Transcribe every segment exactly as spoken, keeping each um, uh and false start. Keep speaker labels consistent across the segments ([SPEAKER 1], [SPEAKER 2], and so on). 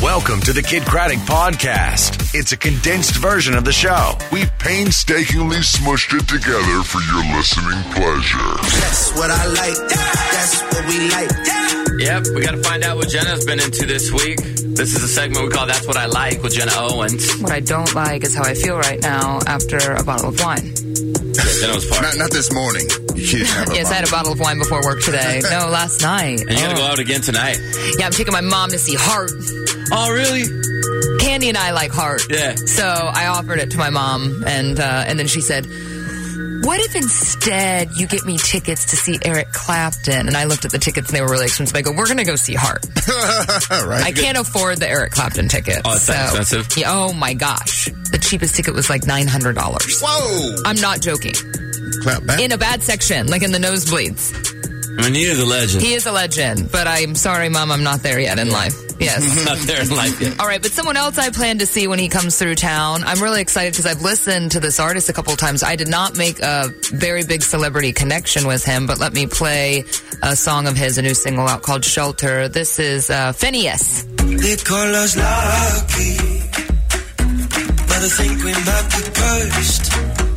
[SPEAKER 1] Welcome to the Kid Craddock Podcast. It's a condensed version of the show.
[SPEAKER 2] We've painstakingly smushed it together for your listening pleasure.
[SPEAKER 3] That's what I like. Yeah. That's what we like. Yeah.
[SPEAKER 4] Yep, we got to find out what Jenna's been into this week. This is a segment we call That's What I Like with Jenna Owens.
[SPEAKER 5] What I don't like is how I feel right now after a bottle of wine.
[SPEAKER 4] Jenna was part.
[SPEAKER 6] Not, not this morning. You have a
[SPEAKER 5] yes, I had a bottle of wine before work today. No, last night.
[SPEAKER 4] And you got to
[SPEAKER 5] oh.
[SPEAKER 4] go out again tonight.
[SPEAKER 5] Yeah, I'm taking my mom to see Heart.
[SPEAKER 4] Oh, really?
[SPEAKER 5] Candy and I like Heart.
[SPEAKER 4] Yeah.
[SPEAKER 5] So I offered it to my mom, and uh, and then she said, what if instead you get me tickets to see Eric Clapton? And I looked at the tickets, and they were really expensive. I go, we're going to go see Heart.
[SPEAKER 6] Right.
[SPEAKER 5] I can't afford the Eric Clapton ticket.
[SPEAKER 4] Oh, it's
[SPEAKER 5] so,
[SPEAKER 4] that expensive?
[SPEAKER 5] Yeah, oh, my gosh. The cheapest ticket was like nine hundred dollars.
[SPEAKER 6] Whoa.
[SPEAKER 5] I'm not joking.
[SPEAKER 6] Clap back.
[SPEAKER 5] In a bad section, like in the nosebleeds.
[SPEAKER 4] I mean, he is a legend.
[SPEAKER 5] He is a legend, but I'm sorry, Mom, I'm not there yet in life. Yes.
[SPEAKER 4] Not there in life yet.
[SPEAKER 5] All right, but someone else I plan to see when he comes through town. I'm really excited because I've listened to this artist a couple of times. I did not make a very big celebrity connection with him, but let me play a song of his, a new single out called Shelter. This is uh, Phineas.
[SPEAKER 3] They call us lucky, but I think we might be cursed.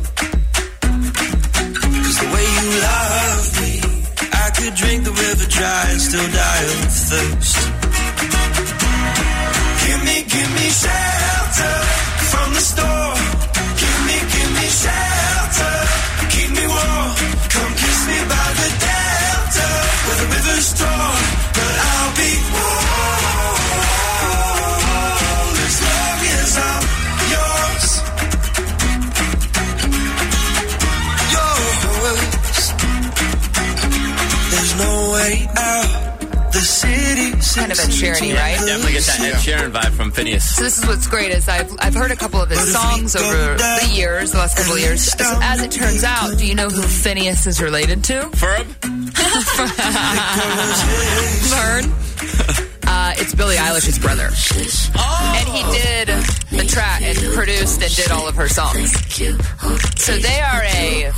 [SPEAKER 3] Cause the way you love me, I could drink the river dry and still die of thirst. Give me, give me shelter from the storm. Give me, give me shelter. Keep me warm. Come kiss me by the delta where the river's strong, but I'll be warm as long as I'm yours. Yours. There's no way out. The city
[SPEAKER 5] kind of Ed Sheeran, right?
[SPEAKER 4] Definitely get that Ed Sheeran vibe from Phineas.
[SPEAKER 5] So this is what's great is I've I've heard a couple of his songs over the years, the last couple of years. As it turns out, do you know who Phineas is related to?
[SPEAKER 4] Ferb?
[SPEAKER 5] Vern. Uh, it's Billie Eilish's brother.
[SPEAKER 4] Oh!
[SPEAKER 5] And he did the track and produced and did all of her songs. So they are a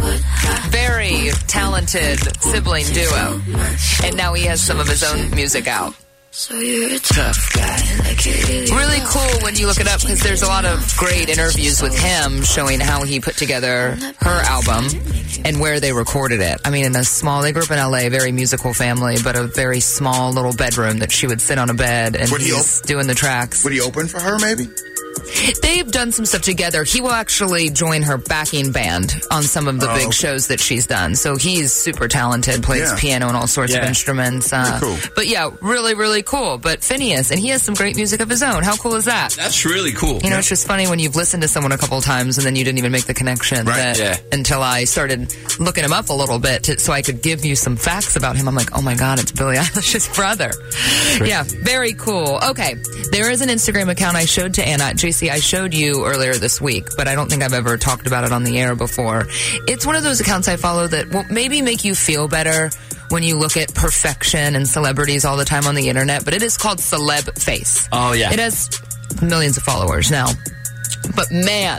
[SPEAKER 5] very talented sibling duo. And now he has some of his own music out.
[SPEAKER 7] So you're a tough guy. Like you're
[SPEAKER 5] really cool when you look it up because there's a lot of great interviews with him showing how he put together her album and where they recorded it. I mean, in a small, they grew up in L A, very musical family, but a very small little bedroom that she would sit on a bed and he's op- doing the tracks.
[SPEAKER 6] Would he open for her, maybe?
[SPEAKER 5] They've done some stuff together. He will actually join her backing band on some of the
[SPEAKER 6] oh.
[SPEAKER 5] big shows that she's done. So he's super talented, plays yeah. piano and all sorts
[SPEAKER 4] yeah.
[SPEAKER 5] of instruments. Uh,
[SPEAKER 6] cool.
[SPEAKER 5] But yeah, really, really cool. But Phineas, and he has some great music of his own. How cool is that?
[SPEAKER 4] That's really cool.
[SPEAKER 5] You know, yeah. it's just funny when you've listened to someone a couple of times and then you didn't even make the connection.
[SPEAKER 6] Right.
[SPEAKER 5] That,
[SPEAKER 4] yeah.
[SPEAKER 5] Until I started looking him up a little bit to, so I could give you some facts about him. I'm like, oh my God, it's Billie Eilish's brother. Right. Yeah, very cool. Okay, there is an Instagram account I showed to Anna. J C, I showed you earlier this week, but I don't think I've ever talked about it on the air before. It's one of those accounts I follow that will maybe make you feel better when you look at perfection and celebrities all the time on the internet, but it is called Celeb Face.
[SPEAKER 4] Oh, yeah.
[SPEAKER 5] It has millions of followers now. But man,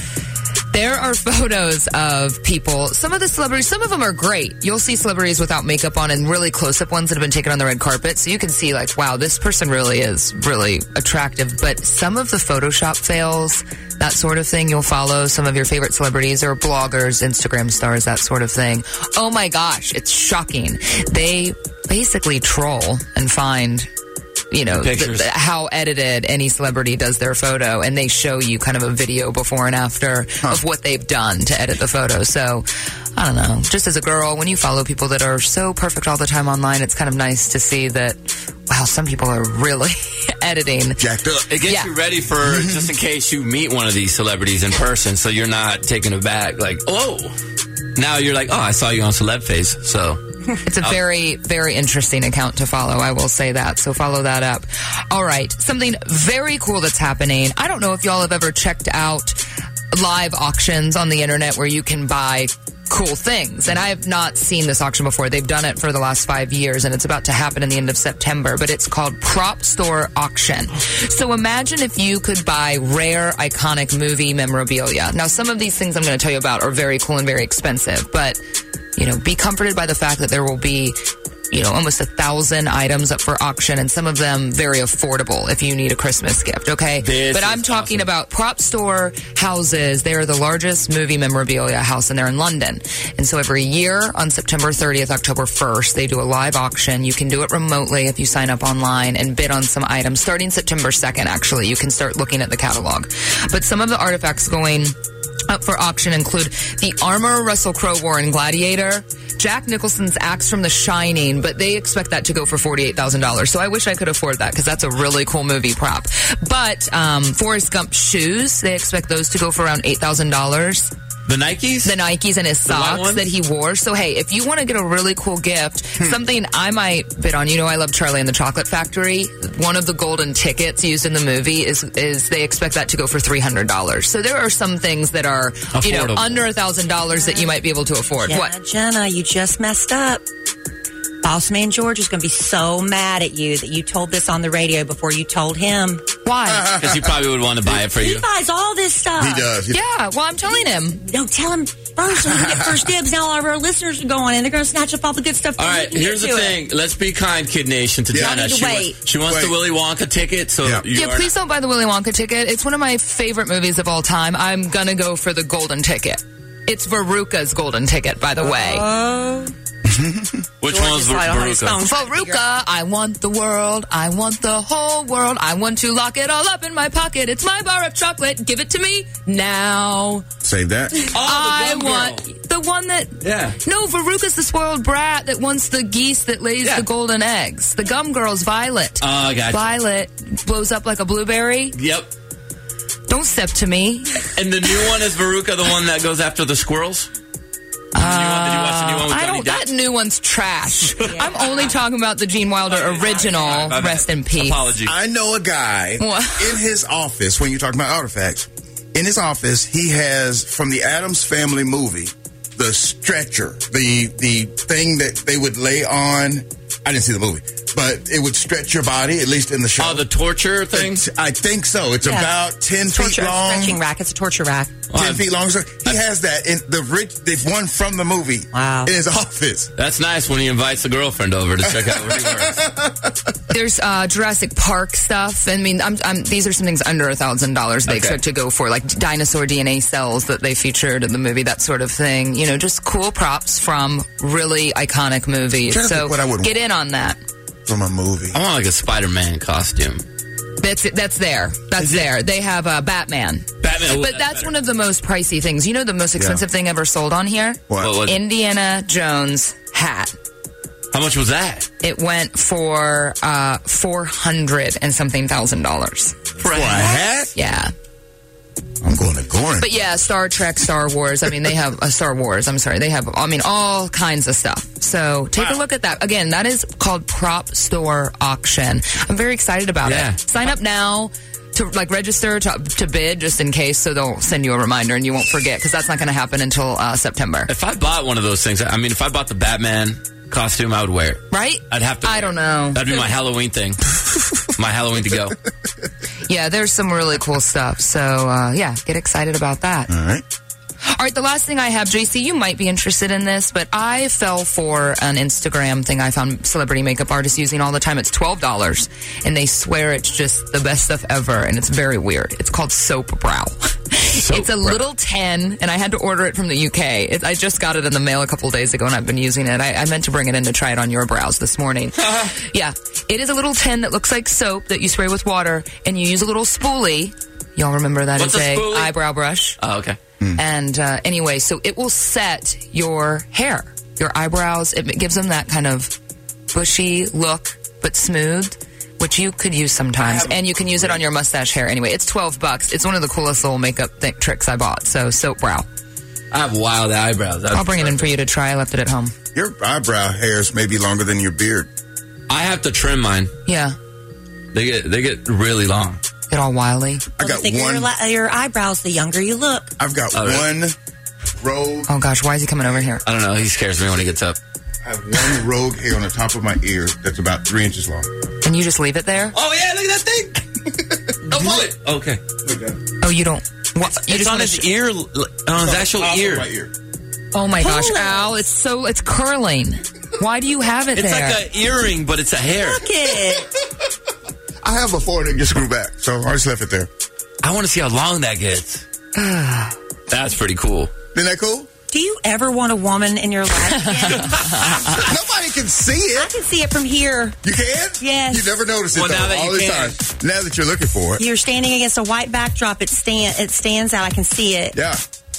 [SPEAKER 5] there are photos of people. Some of the celebrities, some of them are great. You'll see celebrities without makeup on and really close-up ones that have been taken on the red carpet. So you can see like, wow, this person really is really attractive. But some of the Photoshop fails, that sort of thing, you'll follow some of your favorite celebrities or bloggers, Instagram stars, that sort of thing. Oh my gosh, it's shocking. They basically troll and find... you know, the, the, how edited any celebrity does their photo, and they show you kind of a video before and after huh. of what they've done to edit the photo. So, I don't know, just as a girl, when you follow people that are so perfect all the time online, it's kind of nice to see that, wow, some people are really editing.
[SPEAKER 6] Jacked up.
[SPEAKER 4] It gets
[SPEAKER 5] yeah.
[SPEAKER 4] you ready for, just in case you meet one of these celebrities in person, so you're not taken aback, like, oh, now you're like, oh, I saw you on Celeb Face, so...
[SPEAKER 5] It's a very, very interesting account to follow, I will say that. So follow that up. All right. Something very cool that's happening. I don't know if y'all have ever checked out live auctions on the internet where you can buy cool things. And I have not seen this auction before. They've done it for the last five years, and it's about to happen in the end of September. But it's called Prop Store Auction. So imagine if you could buy rare, iconic movie memorabilia. Now, some of these things I'm going to tell you about are very cool and very expensive, but... you know, be comforted by the fact that there will be you know, almost a thousand items up for auction, and some of them very affordable if you need a Christmas gift, okay?
[SPEAKER 4] This
[SPEAKER 5] but I'm
[SPEAKER 4] is
[SPEAKER 5] talking
[SPEAKER 4] awesome.
[SPEAKER 5] about Prop Store houses. They are the largest movie memorabilia house, and they're in London. And so every year on September thirtieth, October first, they do a live auction. You can do it remotely if you sign up online and bid on some items. Starting September second, actually, you can start looking at the catalog. But some of the artifacts going up for auction include the armor Russell Crowe wore in Gladiator, Jack Nicholson's axe from The Shining, but they expect that to go for forty-eight thousand dollars. So I wish I could afford that because that's a really cool movie prop. But um, Forrest Gump shoes, they expect those to go for around eight thousand dollars.
[SPEAKER 4] The Nikes?
[SPEAKER 5] The Nikes and his
[SPEAKER 4] The white
[SPEAKER 5] socks
[SPEAKER 4] ones?
[SPEAKER 5] that he wore. So, hey, if you want to get a really cool gift,
[SPEAKER 4] Hmm.
[SPEAKER 5] something I might bid on, you know, I love Charlie and the Chocolate Factory. One of the golden tickets used in the movie is is they expect that to go for three hundred dollars. So there are some things that are, you know,
[SPEAKER 4] Affordable.
[SPEAKER 5] under one thousand dollars that you might be able to afford.
[SPEAKER 8] Jenna,
[SPEAKER 5] What?
[SPEAKER 8] Jenna, you just messed up. Boss Man George is going to be so mad at you that you told this on the radio before you told him.
[SPEAKER 5] Why?
[SPEAKER 4] Because he probably would want to buy it for
[SPEAKER 8] He
[SPEAKER 4] you.
[SPEAKER 8] buys all this stuff.
[SPEAKER 6] He does. He-
[SPEAKER 5] Yeah, well, I'm telling him.
[SPEAKER 8] No, tell him first so we get first dibs. Now all of our listeners are going and they're going to snatch up all the good stuff.
[SPEAKER 4] All
[SPEAKER 8] so we
[SPEAKER 4] right,
[SPEAKER 8] can get
[SPEAKER 4] here's the
[SPEAKER 8] to it.
[SPEAKER 4] thing. Let's be kind, Kid Nation, to
[SPEAKER 6] Yeah.
[SPEAKER 4] Jenna.
[SPEAKER 8] I need to
[SPEAKER 4] She
[SPEAKER 8] wait.
[SPEAKER 4] wants, she wants
[SPEAKER 6] Wait.
[SPEAKER 4] the Willy Wonka ticket, so
[SPEAKER 6] Yeah.
[SPEAKER 4] you
[SPEAKER 5] Yeah,
[SPEAKER 4] are
[SPEAKER 5] please don't buy the Willy Wonka ticket. It's one of my favorite movies of all time. I'm going to go for the golden ticket. It's Veruca's golden ticket, by the way.
[SPEAKER 8] Oh,
[SPEAKER 4] Which
[SPEAKER 8] George
[SPEAKER 4] one's
[SPEAKER 8] is right on his phone.
[SPEAKER 4] Veruca?
[SPEAKER 5] Veruca, I want the world. I want the whole world. I want to lock it all up in my pocket. It's my bar of chocolate. Give it to me now.
[SPEAKER 6] Save that.
[SPEAKER 4] Oh,
[SPEAKER 5] I
[SPEAKER 4] the gum
[SPEAKER 5] want
[SPEAKER 4] girl.
[SPEAKER 5] the one that.
[SPEAKER 4] Yeah.
[SPEAKER 5] No, Veruca's the spoiled brat that wants the geese that lays
[SPEAKER 4] Yeah.
[SPEAKER 5] the golden eggs. The gum girl's Violet.
[SPEAKER 4] Oh, I got you.
[SPEAKER 5] Violet blows up like a blueberry.
[SPEAKER 4] Yep.
[SPEAKER 5] Don't step to me.
[SPEAKER 4] And the new one is Veruca, the one that goes after the squirrels? The new one? Did you watch the new one with
[SPEAKER 5] I
[SPEAKER 4] Johnny
[SPEAKER 5] don't.
[SPEAKER 4] Depp?
[SPEAKER 5] That new one's trash. I'm only talking about the Gene Wilder original.
[SPEAKER 4] My bad.
[SPEAKER 5] Rest in peace.
[SPEAKER 4] Apologies.
[SPEAKER 6] I know a guy
[SPEAKER 5] What?
[SPEAKER 6] in his office, when you're talking about artifacts, in his office, he has, from the Addams Family movie, the stretcher, the the thing that they would lay on. I didn't see the movie, but it would stretch your body, at least in the show.
[SPEAKER 4] Oh, the torture thing?
[SPEAKER 6] I think so. It's
[SPEAKER 8] Yeah.
[SPEAKER 6] about ten feet
[SPEAKER 8] torture
[SPEAKER 6] long.
[SPEAKER 8] stretching rack. It's a torture rack.
[SPEAKER 6] ten feet long. So he has that in the rich, the one from the movie
[SPEAKER 8] Wow.
[SPEAKER 6] in his office.
[SPEAKER 4] That's nice when he invites the girlfriend over to check out where he works.
[SPEAKER 5] There's uh, Jurassic Park stuff. I mean, I'm, I'm, these are some things under a thousand dollars they
[SPEAKER 4] Okay.
[SPEAKER 5] expect to go for, like dinosaur D N A cells that they featured in the movie, that sort of thing. You know, just cool props from really iconic movies.
[SPEAKER 6] Trying to
[SPEAKER 5] So
[SPEAKER 6] think what I would
[SPEAKER 5] get in on that.
[SPEAKER 6] From a movie.
[SPEAKER 4] I want like a Spider-Man costume.
[SPEAKER 5] That's it. That's there. That's there. They have uh, Batman.
[SPEAKER 4] Batman. Ooh,
[SPEAKER 5] But that's
[SPEAKER 4] better.
[SPEAKER 5] one of the most pricey things. You know the most expensive thing ever sold on here?
[SPEAKER 6] What?
[SPEAKER 4] What was it?
[SPEAKER 5] Indiana Jones hat.
[SPEAKER 4] How much was that?
[SPEAKER 5] It went for uh, four hundred and something thousand dollars.
[SPEAKER 6] For a hat?
[SPEAKER 5] Yeah.
[SPEAKER 6] I'm going to Gorin.
[SPEAKER 5] But yeah, Star Trek, Star Wars. I mean, they have uh, Star Wars. I'm sorry. They have, I mean, all kinds of stuff. So take a look at that. Again, that is called Prop Store Auction. I'm very excited about
[SPEAKER 4] Yeah.
[SPEAKER 5] it. Sign up now to like register to, to bid just in case, so they'll send you a reminder and you won't forget, because that's not going to happen until uh, September.
[SPEAKER 4] If I bought one of those things, I mean, if I bought the Batman costume, I would wear it.
[SPEAKER 5] Right?
[SPEAKER 4] I'd have to.
[SPEAKER 5] I don't know.
[SPEAKER 4] That'd be my Halloween thing. My Halloween to go.
[SPEAKER 5] Yeah, there's some really cool stuff. So, uh, yeah, get excited about that.
[SPEAKER 6] All right.
[SPEAKER 5] All right, the last thing I have, J C, you might be interested in this, but I fell for an Instagram thing I found celebrity makeup artists using all the time. It's twelve dollars, and they swear it's just the best stuff ever, and it's very weird. It's called Soap Brow. It's a little tin, and I had to order it from the U K. It, I just got it in the mail a couple days ago, and I've been using it. I, I meant to bring it in to try it on your brows this morning. Yeah, it is a little tin that looks like soap that you spray with water, and you use a little spoolie. Y'all remember that
[SPEAKER 4] What's
[SPEAKER 5] as
[SPEAKER 4] a
[SPEAKER 5] a
[SPEAKER 4] spoolie?
[SPEAKER 5] eyebrow brush.
[SPEAKER 4] Oh, okay.
[SPEAKER 5] And uh, anyway, so it will set your hair, your eyebrows. It gives them that kind of bushy look, but smooth, which you could use sometimes. And you can use it on your mustache hair. Anyway, it's twelve bucks. It's one of the coolest little makeup th- tricks I bought. So Soap Brow.
[SPEAKER 4] I have wild eyebrows. That's
[SPEAKER 5] I'll bring it in for you to try. I left it at home.
[SPEAKER 6] Your eyebrow hairs may be longer than your beard.
[SPEAKER 4] I have to trim mine.
[SPEAKER 5] Yeah.
[SPEAKER 4] They get they get really long.
[SPEAKER 5] Get all wily.
[SPEAKER 6] I
[SPEAKER 8] Well,
[SPEAKER 6] got
[SPEAKER 8] the thicker
[SPEAKER 6] one.
[SPEAKER 8] your, la- your eyebrows, the younger you look.
[SPEAKER 6] I've got
[SPEAKER 4] Oh, really?
[SPEAKER 6] one rogue.
[SPEAKER 5] Oh gosh, why is he coming over here?
[SPEAKER 4] I don't know. He scares me when he gets up.
[SPEAKER 6] I have one rogue hair on the top of my ear that's about three inches long.
[SPEAKER 5] And you just leave it there?
[SPEAKER 4] Oh yeah, look at that thing. Don't pull it. Okay.
[SPEAKER 5] Oh, you don't. What? You
[SPEAKER 4] It's
[SPEAKER 5] just
[SPEAKER 4] on
[SPEAKER 5] wanna
[SPEAKER 4] his
[SPEAKER 5] sh-
[SPEAKER 4] ear, on his actual
[SPEAKER 6] Top of
[SPEAKER 4] ear.
[SPEAKER 6] my ear.
[SPEAKER 5] Oh my gosh,
[SPEAKER 8] Pull it.
[SPEAKER 5] Al, it's so it's curling. Why do you have it
[SPEAKER 4] It's
[SPEAKER 5] there?
[SPEAKER 4] like an earring, but it's a hair.
[SPEAKER 8] Look it.
[SPEAKER 6] I have before it just grew back, so I just left it there.
[SPEAKER 4] I want to see how long that gets. That's pretty cool.
[SPEAKER 6] Isn't that cool?
[SPEAKER 8] Do you ever want a woman in your life again?
[SPEAKER 6] Nobody can see
[SPEAKER 8] I
[SPEAKER 6] it.
[SPEAKER 8] can see it from here.
[SPEAKER 6] You can?
[SPEAKER 8] Yes.
[SPEAKER 6] You never noticed it
[SPEAKER 4] Well,
[SPEAKER 6] though,
[SPEAKER 4] now that
[SPEAKER 6] all
[SPEAKER 4] you
[SPEAKER 6] this
[SPEAKER 4] can.
[SPEAKER 6] time. Now that you're looking for it.
[SPEAKER 8] You're standing against a white backdrop. It stand it stands out. I can see it.
[SPEAKER 6] Yeah.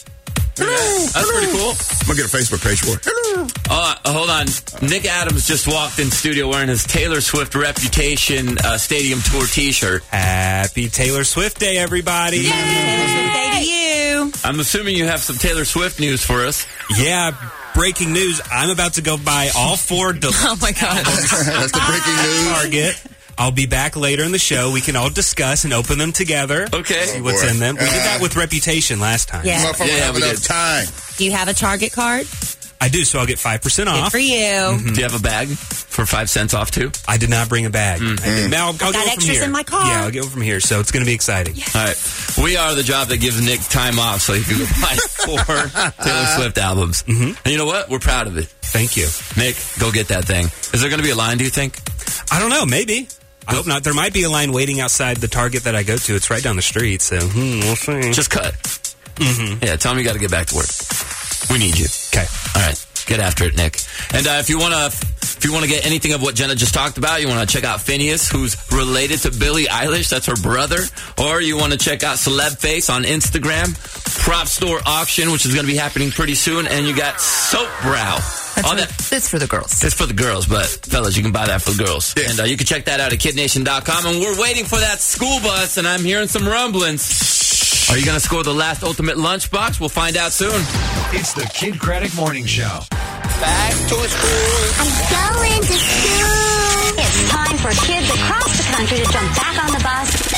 [SPEAKER 4] That's pretty cool.
[SPEAKER 6] I'm going to get a Facebook page for it. Hello.
[SPEAKER 4] Uh, hold on. Nick Adams just walked in studio wearing his Taylor Swift Reputation uh, Stadium Tour t-shirt.
[SPEAKER 9] Happy Taylor Swift Day, everybody.
[SPEAKER 8] Say to you.
[SPEAKER 4] I'm assuming you have some Taylor Swift news for us.
[SPEAKER 9] Yeah, breaking news. I'm about to go buy all four deluxe
[SPEAKER 5] Oh my God.
[SPEAKER 6] That's the breaking news.
[SPEAKER 9] Target. I'll be back later in the show. We can all discuss and open them together.
[SPEAKER 4] Okay.
[SPEAKER 9] See what's
[SPEAKER 6] boy.
[SPEAKER 9] in them. We did
[SPEAKER 6] Uh,
[SPEAKER 9] that with Reputation last time.
[SPEAKER 8] Yeah.
[SPEAKER 6] Motherfucker
[SPEAKER 4] Yeah,
[SPEAKER 6] have
[SPEAKER 4] we
[SPEAKER 6] enough
[SPEAKER 4] did.
[SPEAKER 6] time.
[SPEAKER 8] Do you have a Target card?
[SPEAKER 9] I do, so I'll get five percent
[SPEAKER 8] Good
[SPEAKER 9] off.
[SPEAKER 8] for you.
[SPEAKER 4] Do you have a bag for five cents off, too?
[SPEAKER 9] I did not bring a bag. I did. Now, I'll, I'll
[SPEAKER 8] Got
[SPEAKER 9] go from
[SPEAKER 8] extras
[SPEAKER 9] here.
[SPEAKER 8] in my car.
[SPEAKER 9] Yeah, I'll go from here, so it's going to be exciting.
[SPEAKER 4] All right. We are the job that gives Nick time off so he can go buy four Taylor Swift albums. Mm-hmm. And you know what? We're proud of it.
[SPEAKER 9] Thank you.
[SPEAKER 4] Nick, go get that thing. Is there going to be a line, do you think?
[SPEAKER 9] I don't know, maybe. I hope not. There might be a line waiting outside the Target that I go to. It's right down the street, so hmm, we'll see.
[SPEAKER 4] Just cut. Mm-hmm. Yeah, tell him you got to get back to work. We need you.
[SPEAKER 9] Okay.
[SPEAKER 4] All right. Get after it, Nick. And uh, if you want to if you want to get anything of what Jenna just talked about, you want to check out Phineas, who's related to Billie Eilish. That's her brother. Or you want to check out Celeb Face on Instagram. Prop Store Auction, which is going to be happening pretty soon. And you got Soap Brow.
[SPEAKER 5] That's
[SPEAKER 4] All
[SPEAKER 5] for,
[SPEAKER 4] that.
[SPEAKER 5] that's for the girls.
[SPEAKER 4] It's for the girls, but fellas, you can buy that for the girls.
[SPEAKER 6] Yeah.
[SPEAKER 4] And uh, you can check that out at kid nation dot com. And we're waiting for that school bus, and I'm hearing some rumblings. Are you going to score the last ultimate lunchbox? We'll find out soon.
[SPEAKER 1] It's the Kid Craddock Morning Show.
[SPEAKER 6] Back to school.
[SPEAKER 10] I'm going to school. It's time for kids across the country to jump back on the bus.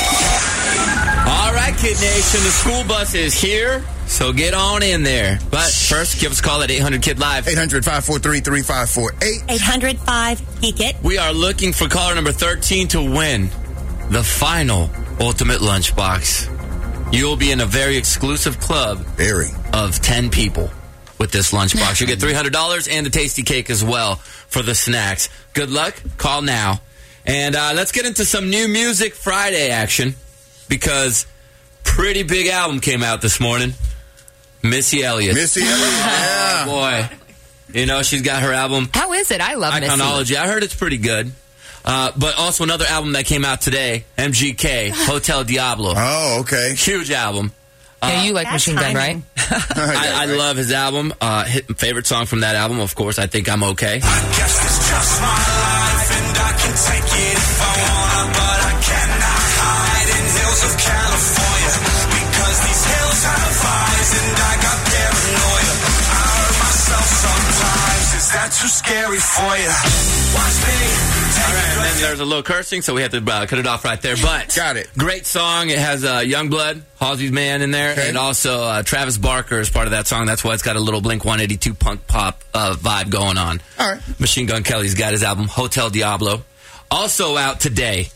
[SPEAKER 4] All right, Kid Nation, the school bus is here, so get on in there. But first, give us a call at eight hundred kid live.
[SPEAKER 6] eight hundred, five four three, three five four eight.
[SPEAKER 8] eight hundred five Geek It.
[SPEAKER 4] We are looking for caller number thirteen to win the final ultimate lunchbox. You'll be in a very exclusive club
[SPEAKER 6] Very.
[SPEAKER 4] of ten people with this lunchbox. You'll get three hundred dollars and a tasty cake as well for the snacks. Good luck. Call now. And uh, let's get into some new Music Friday action, because pretty big album came out this morning. Missy Elliott.
[SPEAKER 6] Missy Elliott. Yeah.
[SPEAKER 4] Boy. You know, she's got her album,
[SPEAKER 5] How is it? I love Missy.
[SPEAKER 4] Iconology. I heard it's pretty good. Uh, but also another album that came out today, M G K, Hotel Diablo.
[SPEAKER 6] Oh, okay.
[SPEAKER 4] Huge album.
[SPEAKER 5] Yeah, you like
[SPEAKER 8] That's
[SPEAKER 5] Machine Gun, right?
[SPEAKER 8] timing.
[SPEAKER 4] I, I love his album. Uh, hit, favorite song from that album, of course, I Think I'm Okay.
[SPEAKER 3] I guess it's just my life, and I can take it if I wanna, but I cannot hide in hills of California, because these hills have eyes, and I got paranoia. I hurt myself sometimes. Is that too scary for you? Watch me.
[SPEAKER 4] All right, and then there's a little cursing, so we have to uh, cut it off right there. But
[SPEAKER 6] Got it.
[SPEAKER 4] Great song. It has uh, Youngblood, Halsey's man in there,
[SPEAKER 6] Okay.
[SPEAKER 4] and also uh, Travis Barker is part of that song. That's why it's got a little Blink one eighty-two punk pop uh, vibe going on.
[SPEAKER 6] All right.
[SPEAKER 4] Machine Gun Kelly's got his album Hotel Diablo, also out today.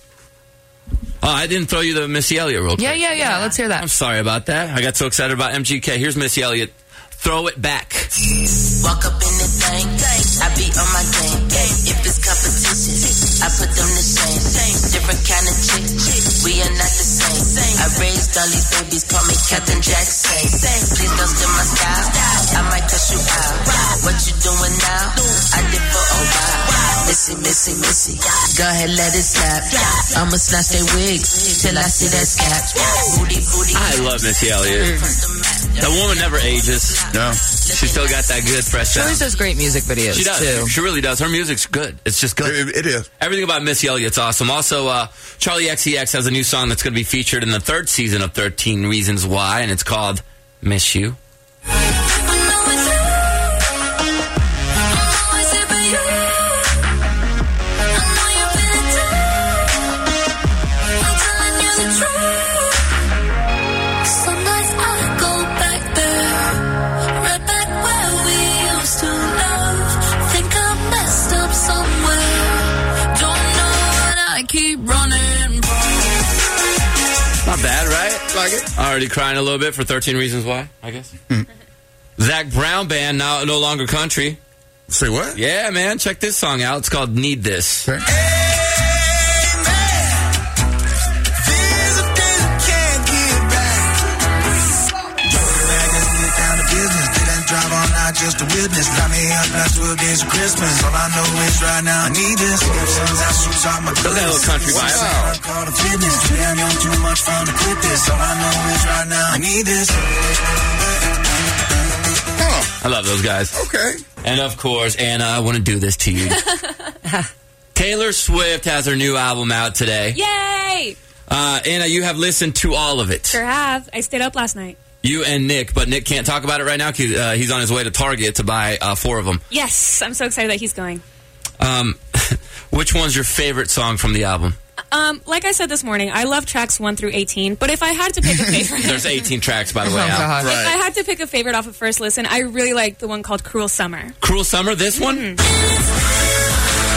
[SPEAKER 4] Oh, I didn't throw you the Missy Elliott real quick.
[SPEAKER 5] Yeah, yeah, yeah. Let's hear that.
[SPEAKER 4] I'm sorry about that. I got so excited about M G K. Here's Missy Elliott. Throw it back.
[SPEAKER 11] Walk up in the thing, I be on my game. If it's competition, I put them to shame. Different kind of chick, we are not the same. I raised all these babies, call me Captain Jackson. Please don't steal my style, I might cuss you out. What you doing now? I did for a while. Missy, Missy, Missy, go ahead, let it snap. I'ma snatch their wigs till I see that scalp. Booty, booty.
[SPEAKER 4] I love Missy Elliott. That woman never ages.
[SPEAKER 6] No.
[SPEAKER 4] She still got that good fresh
[SPEAKER 5] She
[SPEAKER 4] sound.
[SPEAKER 5] always does great music videos,
[SPEAKER 4] She does.
[SPEAKER 5] too.
[SPEAKER 4] She really does. Her music's good. It's just good.
[SPEAKER 6] It, it is.
[SPEAKER 4] Everything about Missy Elliott's awesome. Also, uh, Charlie X C X has a new song that's going to be featured in the third season of thirteen Reasons Why, and it's called Miss You. Not bad, right?
[SPEAKER 6] Like it?
[SPEAKER 4] Already crying a little bit for thirteen Reasons Why, I guess. Mm. Zach Brown Band, now no longer country.
[SPEAKER 6] Say what?
[SPEAKER 4] Yeah, man. Check this song out. It's called Need This.
[SPEAKER 6] Okay.
[SPEAKER 3] Drive all night just to witness. Got me up past twelve days of Christmas. All I know is right now I need this. Gibson's out, shoes on my
[SPEAKER 4] Look at that little country vibe.
[SPEAKER 3] Wow. Call the fitness. Too damn young, too much fun to quit this. All I know is right now I need this.
[SPEAKER 6] Huh.
[SPEAKER 4] I love those guys.
[SPEAKER 6] Okay.
[SPEAKER 4] And of course, Anna, I want to do this to you. Taylor Swift has her new album out today.
[SPEAKER 12] Yay!
[SPEAKER 4] Uh, Anna, you have listened to all of it.
[SPEAKER 12] Sure have. I stayed up last night.
[SPEAKER 4] You and Nick, but Nick can't talk about it right now because uh, he's on his way to Target to buy uh, four of them.
[SPEAKER 12] Yes, I'm so excited that he's going.
[SPEAKER 4] Um, which one's your favorite song from the album?
[SPEAKER 12] Um, like I said this morning, I love tracks one through eighteen, but if I had to pick a favorite...
[SPEAKER 4] There's eighteen tracks, by the way,
[SPEAKER 5] Oh,
[SPEAKER 4] out.
[SPEAKER 5] God.
[SPEAKER 12] If
[SPEAKER 6] Right.
[SPEAKER 12] I had to pick a favorite off of first listen, I really like the one called Cruel Summer.
[SPEAKER 4] Cruel Summer, this one?
[SPEAKER 12] Mm-hmm.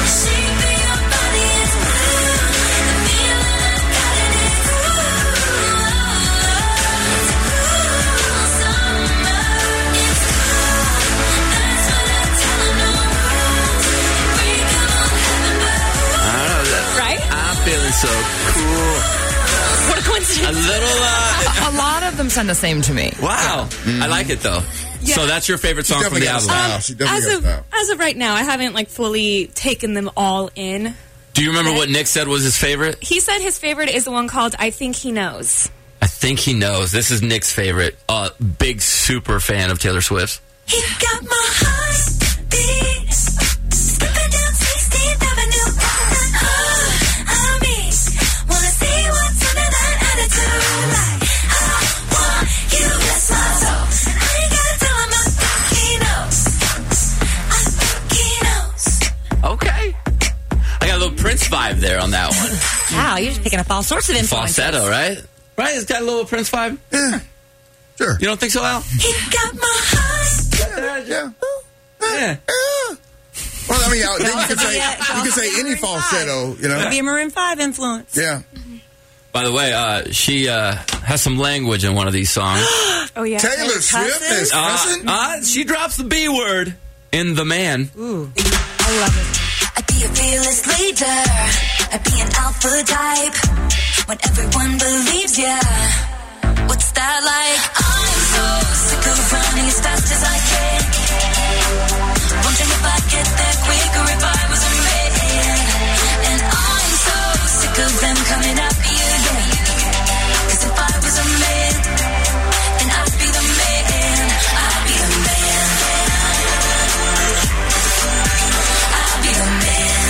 [SPEAKER 4] Feeling so cool.
[SPEAKER 12] What a coincidence.
[SPEAKER 4] A little, uh...
[SPEAKER 5] A lot of them sound the same to me.
[SPEAKER 4] Wow. I like it, though.
[SPEAKER 12] Yeah.
[SPEAKER 4] So that's your favorite song from the album.
[SPEAKER 6] Wow, she definitely
[SPEAKER 12] as
[SPEAKER 6] got
[SPEAKER 12] of
[SPEAKER 6] style.
[SPEAKER 12] as of right now, I haven't like fully taken them all in.
[SPEAKER 4] Do you remember what Nick said was his favorite?
[SPEAKER 12] He said his favorite is the one called I Think He Knows.
[SPEAKER 4] I think he knows. This is Nick's favorite. Uh, big super fan of Taylor Swift.
[SPEAKER 3] He got my heart beat. Skipping down sixteenth Avenue. I mean, wanna see what's under that attitude. Like, I want you to smile so. I ain't gotta tell him I think he knows. I think he knows.
[SPEAKER 4] Okay. I got a little Prince vibe there on that one.
[SPEAKER 8] Wow, you're just picking up all sorts of influences.
[SPEAKER 4] Falsetto, right? Right? It's got a little Prince vibe.
[SPEAKER 6] Yeah. Sure.
[SPEAKER 4] You don't think so, Al?
[SPEAKER 3] He got my heart.
[SPEAKER 6] Yeah.
[SPEAKER 4] Yeah.
[SPEAKER 6] Yeah. Well, I mean, I- then you
[SPEAKER 8] could
[SPEAKER 6] could
[SPEAKER 8] be
[SPEAKER 6] say
[SPEAKER 8] a-
[SPEAKER 6] you could say any falsetto, you know.
[SPEAKER 8] Could be a Maroon five influence.
[SPEAKER 6] Yeah.
[SPEAKER 4] By the way, uh, she uh, has some language in one of these songs.
[SPEAKER 12] Oh yeah.
[SPEAKER 6] Taylor Swift is
[SPEAKER 4] Uh,
[SPEAKER 6] cussing.
[SPEAKER 4] uh, she drops the B word in The Man.
[SPEAKER 8] Ooh.
[SPEAKER 12] I love it.
[SPEAKER 3] I'd be a fearless leader. I'd be an alpha type. When everyone believes ya. What's that like? I'm so sick of running as fast as I can. Wondering if I'd get there quicker if I was a man. And I'm so sick of them coming after you again. Cause if I was a man, then I'd be the man. I'd be the man. I'd be the man.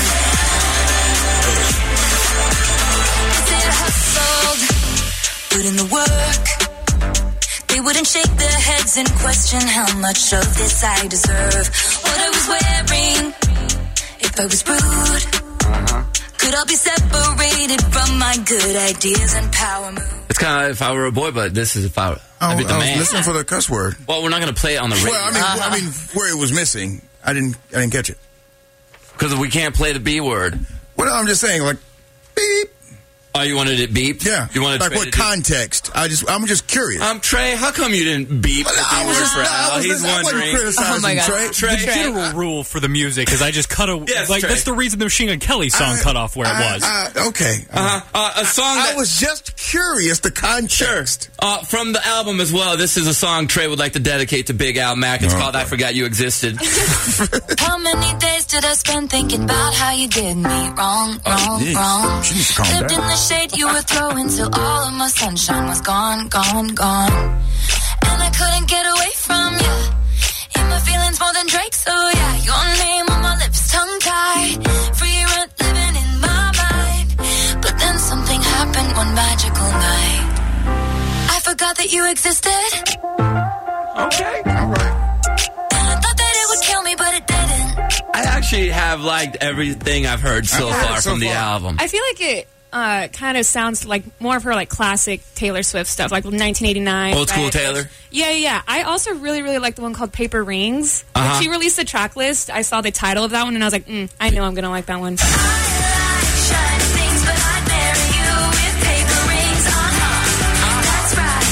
[SPEAKER 3] Is it hustled? Put in the work. They wouldn't shake their heads and question how much of this I deserve. What I was wearing, if I was rude, could I be separated from my good ideas and power moves?
[SPEAKER 4] It's kind of if I were a boy, but this is if I,
[SPEAKER 6] Oh,
[SPEAKER 4] I'd be the
[SPEAKER 6] I was
[SPEAKER 4] man.
[SPEAKER 6] listening for the cuss word.
[SPEAKER 4] Well, we're not going to play it on the radio
[SPEAKER 6] Well, I mean, I mean, where it was missing, I didn't, I didn't catch it.
[SPEAKER 4] because we can't play the B word.
[SPEAKER 6] Well, I'm just saying, like, beep.
[SPEAKER 4] Oh, you wanted it beeped?
[SPEAKER 6] Yeah.
[SPEAKER 4] You wanted
[SPEAKER 6] like
[SPEAKER 4] Trey
[SPEAKER 6] what
[SPEAKER 4] to do-
[SPEAKER 6] context? I just, I'm just curious.
[SPEAKER 4] Um, Trey, how come you didn't beep the B
[SPEAKER 6] I was
[SPEAKER 4] word
[SPEAKER 6] just-
[SPEAKER 4] for
[SPEAKER 6] I
[SPEAKER 4] Al?
[SPEAKER 6] was
[SPEAKER 4] He's
[SPEAKER 6] just- I wasn't
[SPEAKER 4] wondering.
[SPEAKER 6] criticizing
[SPEAKER 5] Oh, my God.
[SPEAKER 6] Trey.
[SPEAKER 4] Trey,
[SPEAKER 9] The general rule for the music is I just cut a
[SPEAKER 4] Yes,
[SPEAKER 9] like
[SPEAKER 4] Trey.
[SPEAKER 9] that's the reason the Machine Gun Kelly song
[SPEAKER 6] I-
[SPEAKER 9] cut off where
[SPEAKER 6] I-
[SPEAKER 9] it was.
[SPEAKER 6] I- okay.
[SPEAKER 4] Uh-huh. Uh, a song
[SPEAKER 6] I
[SPEAKER 4] that
[SPEAKER 6] was just curious, the context.
[SPEAKER 4] uh, from the album as well. This is a song Trey would like to dedicate to Big Al Mac. It's
[SPEAKER 6] Oh,
[SPEAKER 4] called
[SPEAKER 6] boy.
[SPEAKER 4] "I Forgot You Existed."
[SPEAKER 3] How many days did I spend thinking about how you did me wrong, wrong,
[SPEAKER 6] geez.
[SPEAKER 3] wrong?
[SPEAKER 6] She needs to calm
[SPEAKER 3] Lived
[SPEAKER 6] down.
[SPEAKER 3] in the shade you were throwing till all of my sunshine was gone, gone, gone. And I couldn't get away from you. In my feelings more than Drake, so yeah. Your name on my lips, tongue tied. Free rent living in my mind. But then something happened one magical night. I forgot that you existed.
[SPEAKER 4] Okay.
[SPEAKER 6] All right.
[SPEAKER 3] And I thought that it would kill me, but it didn't.
[SPEAKER 4] I actually have liked everything I've heard so
[SPEAKER 6] I've heard
[SPEAKER 4] far
[SPEAKER 6] so
[SPEAKER 4] from the
[SPEAKER 6] far.
[SPEAKER 4] album.
[SPEAKER 12] I feel like it uh, kind of sounds like more of her like classic Taylor Swift stuff, like nineteen eighty-nine.
[SPEAKER 4] Old school
[SPEAKER 12] right?
[SPEAKER 4] Taylor?
[SPEAKER 12] Yeah, yeah, yeah. I also really, really like the one called Paper Rings.
[SPEAKER 4] Uh-huh.
[SPEAKER 12] When she released the track list, I saw the title of that one, and I was like, mm, I know I'm going to like that one.
[SPEAKER 3] Shiny things, but I'd marry you with paper rings. Uh-huh. That's right,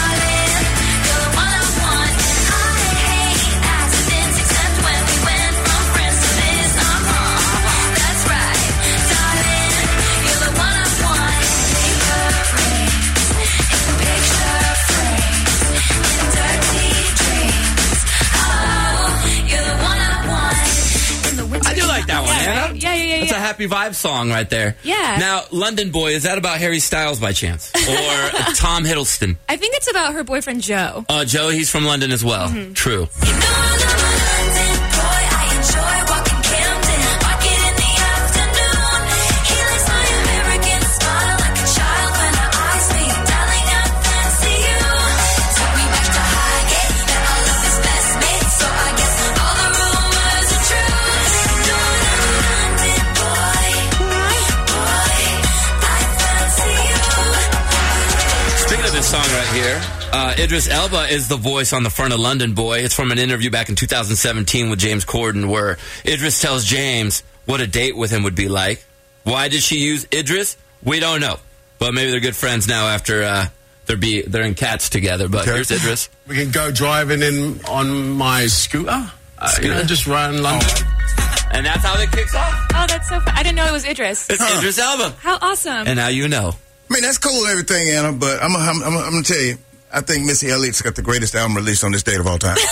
[SPEAKER 3] darling. You're the one I want. I hate accidents, except when we went
[SPEAKER 4] happy vibe song right there.
[SPEAKER 12] Yeah.
[SPEAKER 4] Now, London Boy, is that about Harry Styles by chance? Or Tom Hiddleston?
[SPEAKER 12] I think it's about her boyfriend, Joe.
[SPEAKER 4] Uh, Joe, he's from London as well.
[SPEAKER 12] Mhm.
[SPEAKER 4] True. Song right here. Uh, Idris Elba is the voice on the front of London Boy. It's from an interview back in two thousand seventeen with James Corden where Idris tells James what a date with him would be like. Why did she use Idris? We don't know. But maybe they're good friends now after uh, they're be they're in Cats together. But
[SPEAKER 13] Okay.
[SPEAKER 4] here's Idris.
[SPEAKER 13] We can go driving in on my scooter. Uh, you know, just around London.
[SPEAKER 4] And that's how it kicks off.
[SPEAKER 12] Oh, that's so fun. I didn't know it was Idris.
[SPEAKER 4] It's Idris Elba.
[SPEAKER 12] How awesome.
[SPEAKER 4] And now you know.
[SPEAKER 6] I mean, that's cool and everything, Anna, but I'm, I'm, I'm, I'm going to tell you, I think Missy Elliott's got the greatest album released on this date of all time.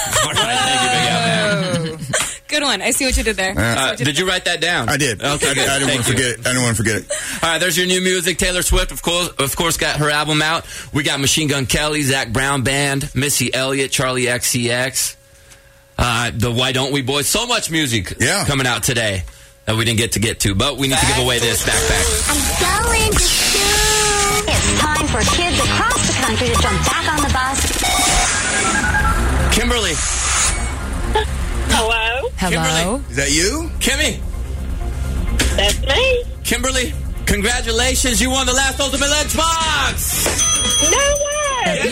[SPEAKER 12] Good one. I see what you did there.
[SPEAKER 4] Uh, did you write that down?
[SPEAKER 6] I did.
[SPEAKER 4] Okay,
[SPEAKER 6] I,
[SPEAKER 4] good.
[SPEAKER 6] I didn't
[SPEAKER 4] Thank
[SPEAKER 6] want to
[SPEAKER 4] you.
[SPEAKER 6] forget it. I didn't want to forget it.
[SPEAKER 4] All right, there's your new music. Taylor Swift, of course, of course, got her album out. We got Machine Gun Kelly, Zach Brown Band, Missy Elliott, Charlie X C X, uh, the Why Don't We Boys. So much music
[SPEAKER 6] yeah.
[SPEAKER 4] coming out today that we didn't get to get to, but we need to give away this backpack.
[SPEAKER 10] I'm going to school. It's time for kids across the country to jump back on the bus.
[SPEAKER 4] Kimberly.
[SPEAKER 14] Hello?
[SPEAKER 5] Hello?
[SPEAKER 6] Is that you?
[SPEAKER 4] Kimmy.
[SPEAKER 14] That's me.
[SPEAKER 4] Kimberly, congratulations. You won the last Ultimate Lunchbox.
[SPEAKER 14] No way.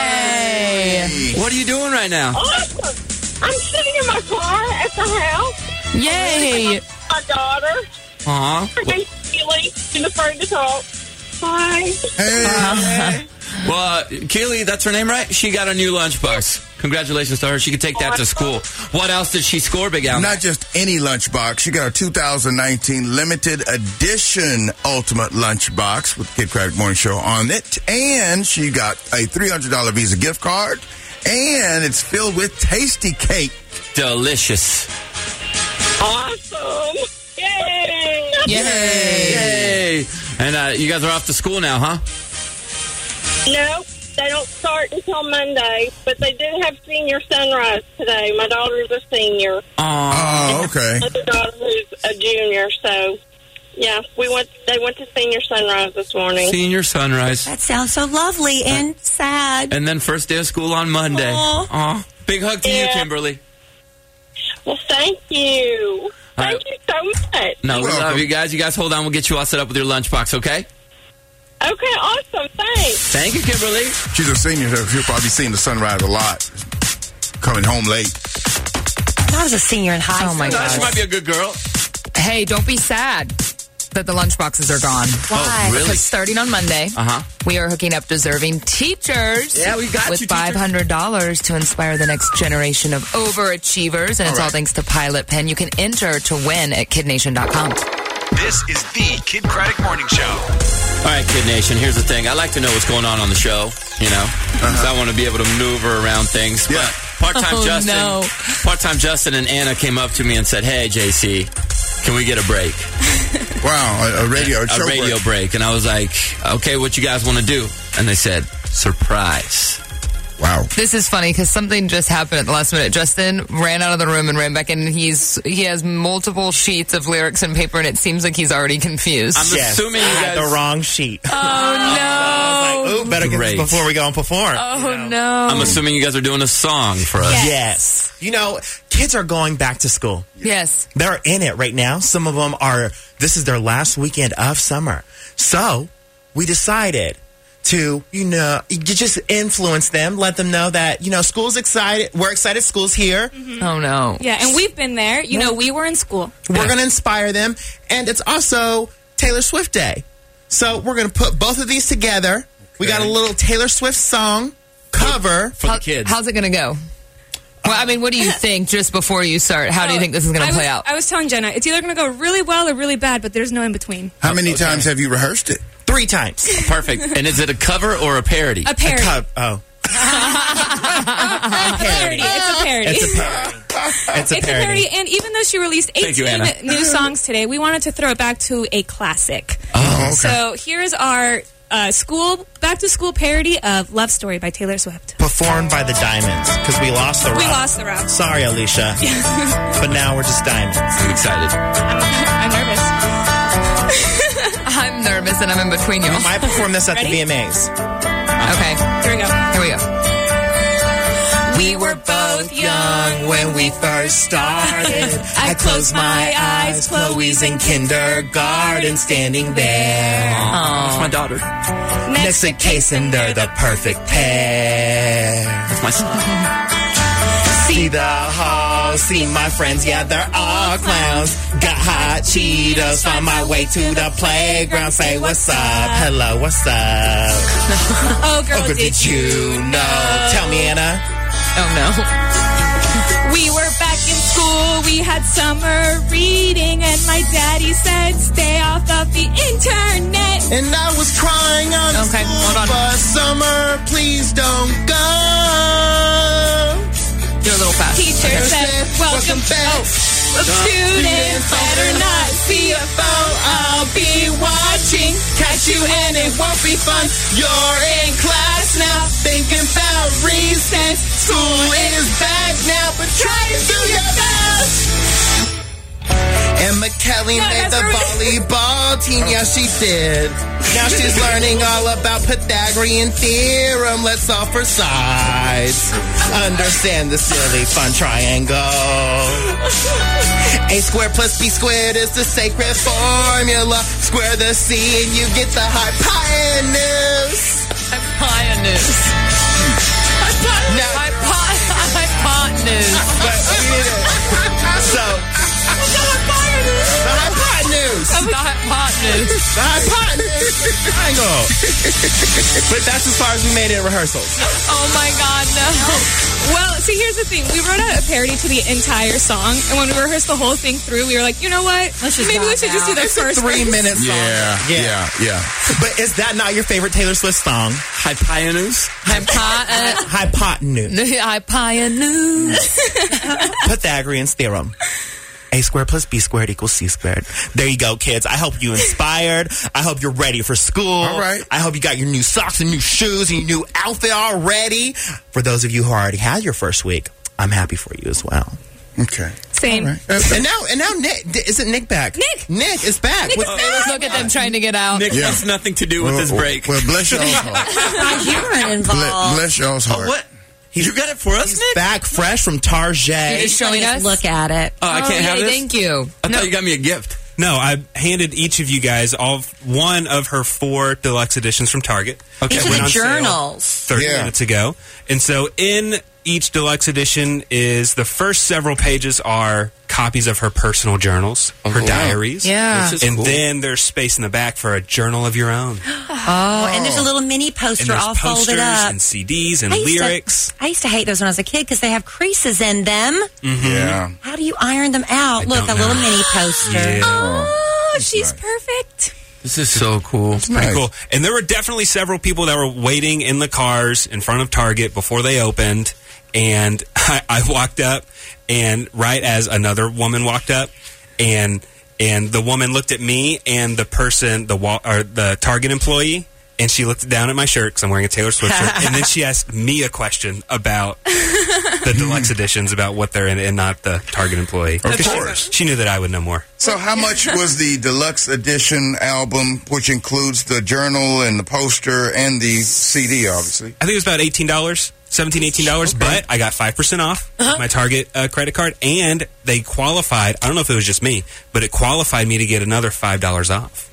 [SPEAKER 5] Yay!
[SPEAKER 4] What are you doing right now?
[SPEAKER 14] Awesome. I'm sitting in my car at the house.
[SPEAKER 5] Yay!
[SPEAKER 14] My daughter.
[SPEAKER 4] Aw.
[SPEAKER 14] Her name's Keely. She's afraid to talk. Hi.
[SPEAKER 6] Hey.
[SPEAKER 4] Well, uh, Keely, that's her name, right? She got a new lunchbox. Congratulations to her. She could take that to school. What else did she score, Big Al?
[SPEAKER 6] Not just any lunchbox. She got a two thousand nineteen limited edition Ultimate Lunchbox with the Kid Craddock Morning Show on it. And she got a three hundred dollars Visa gift card. And it's filled with tasty cake.
[SPEAKER 4] Delicious.
[SPEAKER 14] Awesome. Yay.
[SPEAKER 5] Yay!
[SPEAKER 4] Yay! And uh, you guys are off to school now, huh?
[SPEAKER 14] No, they don't start until Monday, but they do have senior sunrise today. My daughter's a senior.
[SPEAKER 6] Oh, okay.
[SPEAKER 14] My other daughter who's a junior, so yeah, we went. They went to senior sunrise this morning.
[SPEAKER 4] Senior sunrise.
[SPEAKER 8] That sounds so lovely and sad.
[SPEAKER 4] And then first day of school on Monday.
[SPEAKER 8] Aw.
[SPEAKER 4] Aw. Big hug to you,
[SPEAKER 14] Yeah.
[SPEAKER 4] Kimberly.
[SPEAKER 14] Well, thank you. Thank
[SPEAKER 4] right.
[SPEAKER 14] you so much.
[SPEAKER 4] No, we
[SPEAKER 6] welcome.
[SPEAKER 4] love you guys. You guys hold on. We'll get you all set up with your lunchbox, okay?
[SPEAKER 14] Okay, awesome. Thanks.
[SPEAKER 4] Thank you, Kimberly.
[SPEAKER 6] She's a senior, so she'll probably seeing the sunrise a lot. Coming home late.
[SPEAKER 8] I was a senior in high
[SPEAKER 5] Oh
[SPEAKER 8] school.
[SPEAKER 5] my
[SPEAKER 4] No,
[SPEAKER 5] gosh.
[SPEAKER 4] she might be a good girl.
[SPEAKER 5] Hey, don't be sad that the lunchboxes are gone.
[SPEAKER 8] Why?
[SPEAKER 4] Oh, really?
[SPEAKER 5] Because starting on Monday,
[SPEAKER 4] Uh-huh.
[SPEAKER 5] we are hooking up deserving teachers
[SPEAKER 4] Yeah, we got
[SPEAKER 5] with
[SPEAKER 4] you, teacher.
[SPEAKER 5] five hundred dollars to inspire the next generation of overachievers. And it's all
[SPEAKER 6] right.
[SPEAKER 5] thanks to Pilot Pen. You can enter to win at kid nation dot com.
[SPEAKER 1] This is the Kid Craddock Morning Show.
[SPEAKER 4] All right, Kid Nation, here's the thing. I like to know what's going on on the show, you know, because I want to be able to maneuver around things.
[SPEAKER 6] Yeah.
[SPEAKER 4] But part-time
[SPEAKER 5] Oh,
[SPEAKER 4] Justin,
[SPEAKER 5] no.
[SPEAKER 4] part-time Justin and Anna came up to me and said, "Hey, J C, can we get a break?
[SPEAKER 6] Wow, a, a radio, a,
[SPEAKER 4] a
[SPEAKER 6] show
[SPEAKER 4] radio
[SPEAKER 6] break.
[SPEAKER 4] break." And I was like, "Okay, what you guys want to do?" And they said, "Surprise."
[SPEAKER 6] Wow.
[SPEAKER 5] This is funny because something just happened at the last minute. Justin ran out of the room and ran back in. And he's he has multiple sheets of lyrics and paper, and it seems like he's already confused.
[SPEAKER 4] I'm
[SPEAKER 15] Yes,
[SPEAKER 4] assuming you
[SPEAKER 15] I had
[SPEAKER 4] guys.
[SPEAKER 15] the wrong sheet.
[SPEAKER 5] oh no!
[SPEAKER 15] Ooh, better get
[SPEAKER 4] Great.
[SPEAKER 15] this before we go and perform.
[SPEAKER 5] Oh no!
[SPEAKER 4] I'm assuming you guys are doing a song for us.
[SPEAKER 15] Yes. You know, kids are going back to school.
[SPEAKER 5] Yes.
[SPEAKER 15] They're in it right now. Some of them are, this is their last weekend of summer. So we decided to, you know, you just influence them, let them know that, you know, school's excited. We're excited school's here.
[SPEAKER 5] Oh no!
[SPEAKER 12] Yeah, and we've been there. You know, we were in school.
[SPEAKER 15] We're going to inspire them. And it's also Taylor Swift Day. So we're going to put both of these together. We got a little Taylor Swift song cover.
[SPEAKER 4] For
[SPEAKER 5] How-
[SPEAKER 4] the kids.
[SPEAKER 5] How's it going to go? Well, I mean, what do you think just before you start? How do you think this is going
[SPEAKER 12] I
[SPEAKER 5] to play
[SPEAKER 12] was,
[SPEAKER 5] out?
[SPEAKER 12] I was telling Jenna, it's either going to go really well or really bad, but there's no in between.
[SPEAKER 6] How many times have you rehearsed it?
[SPEAKER 15] Three times.
[SPEAKER 4] Perfect. And is it a cover or a parody?
[SPEAKER 12] A parody.
[SPEAKER 15] Co- oh.
[SPEAKER 12] parody. It's a parody.
[SPEAKER 15] It's a parody. It's a
[SPEAKER 12] It's a
[SPEAKER 15] parody.
[SPEAKER 12] parody, and even though she released
[SPEAKER 4] Thank you,
[SPEAKER 12] eighteen
[SPEAKER 4] Anna.
[SPEAKER 12] new songs today, we wanted to throw it back to a classic.
[SPEAKER 4] Oh, okay.
[SPEAKER 12] So here's our uh, school back to school parody of "Love Story" by Taylor Swift.
[SPEAKER 15] Performed by the Diamonds, because we lost the route.
[SPEAKER 12] We lost the route.
[SPEAKER 15] Sorry, Alicia. But now we're just Diamonds.
[SPEAKER 4] I'm excited.
[SPEAKER 12] I'm nervous.
[SPEAKER 5] I'm nervous and I'm in between you.
[SPEAKER 15] We might perform this at
[SPEAKER 12] Ready?
[SPEAKER 15] the V M As.
[SPEAKER 5] Okay.
[SPEAKER 12] Here we go.
[SPEAKER 5] Here we go.
[SPEAKER 15] We were both young when we first started. I closed my eyes, Chloe's in kindergarten, standing there.
[SPEAKER 4] That's my daughter.
[SPEAKER 15] Next to Case and they're the perfect pair.
[SPEAKER 4] That's my son.
[SPEAKER 15] See the hall, see my friends, yeah, they're all clowns. Got hot Cheetos, find my way to the playground. Say what's up, hello, what's up?
[SPEAKER 12] Oh, girl,
[SPEAKER 15] Oh, girl,
[SPEAKER 12] did, you know?
[SPEAKER 15] Tell me, Anna.
[SPEAKER 5] Oh, no.
[SPEAKER 12] We were back in school, we had summer reading, and my daddy said, stay off of the internet.
[SPEAKER 15] And I was crying on the
[SPEAKER 5] Okay,
[SPEAKER 15] school
[SPEAKER 5] hold on.
[SPEAKER 15] bus, summer, please don't go.
[SPEAKER 5] You're a little fast.
[SPEAKER 12] Teacher said, welcome back. Oh, students better not see a phone. I'll be watching.
[SPEAKER 15] Catch you and it won't be fun. You're in class now, thinking about recess. School is back now, but try to do your best. Emma Kelly
[SPEAKER 12] No,
[SPEAKER 15] made
[SPEAKER 12] that's
[SPEAKER 15] the
[SPEAKER 12] right.
[SPEAKER 15] volleyball team, yeah, she did. Now she's learning all about Pythagorean theorem. Let's offer sides. Understand the silly fun triangle. A squared plus B squared is the sacred formula. Square the C and you get the hypotenuse.
[SPEAKER 5] Hypotenuse.
[SPEAKER 15] Now,
[SPEAKER 5] Hypotenuse.
[SPEAKER 15] but we did it. So, the hypotenuse.
[SPEAKER 5] The hypotenuse.
[SPEAKER 15] The hypotenuse triangle. But that's as far as we made it in rehearsals.
[SPEAKER 5] Oh my God, no.
[SPEAKER 12] Well, see, here's the thing. We wrote out a parody to the entire song, and when we rehearsed the whole thing through, we were like, you know what?
[SPEAKER 8] Let's just
[SPEAKER 12] Maybe we
[SPEAKER 8] knock
[SPEAKER 12] should just do
[SPEAKER 8] out.
[SPEAKER 12] the
[SPEAKER 15] It's a
[SPEAKER 12] first
[SPEAKER 15] three
[SPEAKER 12] verse.
[SPEAKER 15] minute song.
[SPEAKER 6] Yeah, yeah, yeah.
[SPEAKER 15] But is that not your favorite Taylor Swift song?
[SPEAKER 4] Hypotenuse?
[SPEAKER 5] Hypo-
[SPEAKER 15] Hypotenuse.
[SPEAKER 5] Hypotenuse.
[SPEAKER 15] Pythagorean's theorem. A squared plus B squared equals C squared. There you go, kids. I hope you inspired. I hope you're ready for school.
[SPEAKER 6] All right.
[SPEAKER 15] I hope you got your new socks and new shoes and your new outfit all ready. For those of you who already had your first week, I'm happy for you as well.
[SPEAKER 6] Okay.
[SPEAKER 12] Same.
[SPEAKER 6] All right.
[SPEAKER 15] And now, and now, Nick isn't Nick back?
[SPEAKER 12] Nick!
[SPEAKER 15] Nick is back.
[SPEAKER 12] Nick
[SPEAKER 15] with
[SPEAKER 12] is back.
[SPEAKER 5] Look at them trying to get out.
[SPEAKER 4] Nick
[SPEAKER 6] Yeah.
[SPEAKER 4] has nothing to do with this break.
[SPEAKER 6] Well, bless y'all's heart.
[SPEAKER 8] You're
[SPEAKER 6] Ble-
[SPEAKER 8] involved.
[SPEAKER 6] bless y'all's heart.
[SPEAKER 4] Oh, what? You got it for us,
[SPEAKER 15] He's
[SPEAKER 4] Nick?
[SPEAKER 15] back fresh from Target.
[SPEAKER 5] You're just showing us.
[SPEAKER 8] Look at it.
[SPEAKER 4] Oh, I can't
[SPEAKER 5] Oh,
[SPEAKER 4] have
[SPEAKER 5] yay,
[SPEAKER 4] this?
[SPEAKER 5] Thank you.
[SPEAKER 4] I thought you got me a gift.
[SPEAKER 9] No, I handed each of you guys all one of her four deluxe editions from Target.
[SPEAKER 4] Okay.
[SPEAKER 8] These
[SPEAKER 9] It
[SPEAKER 8] are
[SPEAKER 9] went
[SPEAKER 8] the
[SPEAKER 9] on sale
[SPEAKER 8] journals.
[SPEAKER 9] thirty
[SPEAKER 6] Yeah.
[SPEAKER 9] minutes ago. And so in each deluxe edition is the first several pages are copies of her personal journals, her
[SPEAKER 4] wow.
[SPEAKER 9] diaries.
[SPEAKER 5] Yeah.
[SPEAKER 4] This is
[SPEAKER 9] And
[SPEAKER 4] cool.
[SPEAKER 9] then there's space in the back for a journal of your own.
[SPEAKER 8] Oh, and there's a little mini
[SPEAKER 9] And
[SPEAKER 8] poster
[SPEAKER 9] there's
[SPEAKER 8] all
[SPEAKER 9] posters
[SPEAKER 8] folded up.
[SPEAKER 9] and C Ds and
[SPEAKER 8] I used to-
[SPEAKER 9] lyrics.
[SPEAKER 8] I used to hate those when I was a kid because they have creases in them.
[SPEAKER 6] Yeah.
[SPEAKER 8] How do you iron them out?
[SPEAKER 9] I
[SPEAKER 8] Look, a
[SPEAKER 9] don't
[SPEAKER 8] little
[SPEAKER 9] know.
[SPEAKER 8] mini poster.
[SPEAKER 9] Yeah.
[SPEAKER 12] Oh, she's perfect.
[SPEAKER 4] This is so cool.
[SPEAKER 9] Pretty
[SPEAKER 6] Nice.
[SPEAKER 9] cool. And there were definitely several people that were waiting in the cars in front of Target before they opened. And I, I walked up, and right as another woman walked up, and and the woman looked at me and the person, the wa- or the Target employee, and she looked down at my shirt because I'm wearing a Taylor Swift shirt, and then she asked me a question about the deluxe editions, about what they're in, and not the Target employee.
[SPEAKER 6] Of
[SPEAKER 9] 'Cause she-
[SPEAKER 6] course.
[SPEAKER 9] she knew that I would know more.
[SPEAKER 6] So how much was the deluxe edition album, which includes the journal and the poster and the C D, obviously?
[SPEAKER 9] I think it was about eighteen dollars, seventeen dollars, eighteen dollars, but I got five percent off with my Target uh, credit card, and they qualified, I don't know if it was just me, but it qualified me to get another five dollars off.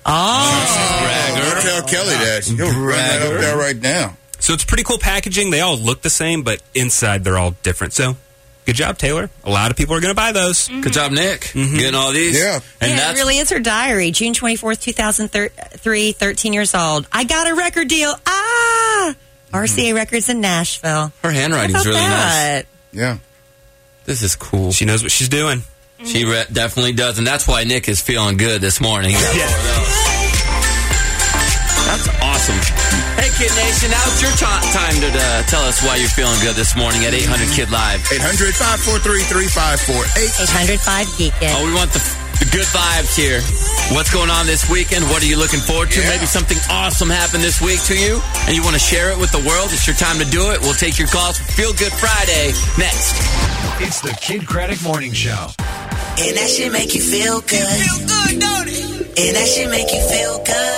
[SPEAKER 6] Oh, don't tell Kelly that. You'll run that up there right now.
[SPEAKER 9] So it's pretty cool packaging. They all look the same, but inside they're all different. So good job, Taylor. A lot of people are going to buy those.
[SPEAKER 4] Good job, Nick. Getting all these.
[SPEAKER 6] Yeah.
[SPEAKER 4] And
[SPEAKER 8] yeah,
[SPEAKER 4] that's
[SPEAKER 8] it really is her diary. June twenty-fourth, two thousand three, thirteen years old. I got a record deal. Ah! R C A Records in Nashville.
[SPEAKER 4] her handwriting's
[SPEAKER 8] How about
[SPEAKER 4] really nice.
[SPEAKER 8] that?
[SPEAKER 6] Yeah.
[SPEAKER 4] This is cool.
[SPEAKER 9] She knows what she's doing.
[SPEAKER 4] She re- definitely does, and that's why Nick is feeling good this morning. He got
[SPEAKER 9] Yeah.
[SPEAKER 4] more of those. That's awesome. Hey, Kid Nation, Nation, now it's your t- time to uh, tell us why you're feeling good this morning at eight hundred Kid Live.
[SPEAKER 6] eight hundred, five four three, three five four eight.
[SPEAKER 8] eight hundred five geek it.
[SPEAKER 4] Oh, we want the, the good vibes here. What's going on this weekend? What are you looking forward to?
[SPEAKER 6] Yeah.
[SPEAKER 4] Maybe something awesome happened this week to you, and you want to share it with the world. It's your time to do it. We'll take your calls for Feel Good Friday next.
[SPEAKER 1] It's the Kid Craddock Morning Show.
[SPEAKER 11] And that shit make you feel good. Feel good, don't it? And that shit make you feel